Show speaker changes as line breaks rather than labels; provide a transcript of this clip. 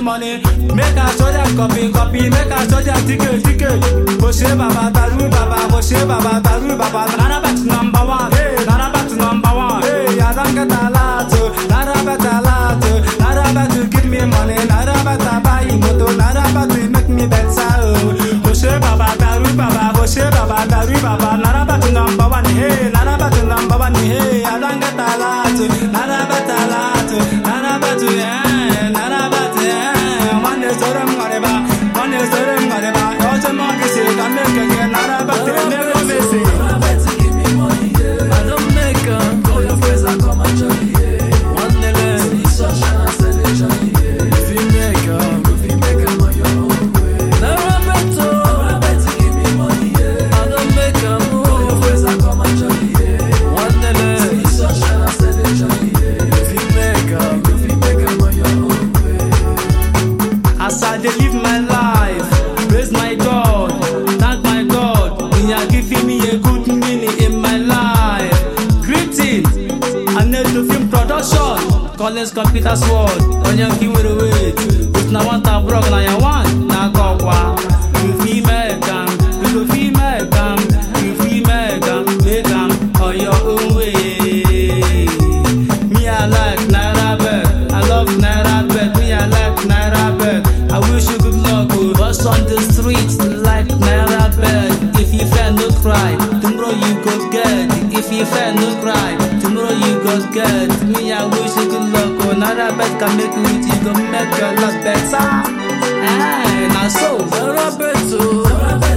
money. Make a show them copy, make a show them ticket. Koshe Baba Taru Baba, Koshe Baba Taru Baba. Narabat number one, hey, Narabat number one. Hey, I don't get a lot, Narabat a lot, Narabat give me money, Narabat buy moto, Narabat make me better. Koshe Baba Taru Baba, Koshe Baba Taru Baba. Narabat number one, hey, Narabat number one, hey, I don't get a lot, Narabat a lot, Narabat, yeah, Narabat, yeah. One is to them, one is to them, all the money say, I make again, Narabat, never missing.
Give me money, yeah. I don't make them. Call your friends and come and join me, yeah. One nigga, sunshine and celebration, yeah. If you make them on your own way. Narabat, give me money, yeah. I don't make them. Call your friends and come and join me, yeah. One nigga, sunshine and celebration, yeah. If you make them on your own way.
As I dey live my life, praise my God, thank my God. He are giving me a good meaning in my life. Greeting, I need to film production. Collins Computer Sword, on your key with the weight. If na want a brog, na ya want, na kokwa. If he make am, if he make am, if he make am on your own way. Me I like Naira, I love Naira, me I like Naira. I wish you good luck, oh. Bust on the streets like Naira. If you fail, no cry, tomorrow you go get. If you fail, no cry, tomorrow you go get. Me, I wish you good luck, oh. Naira can make you with you, go make your life better. Now so,
Narabat,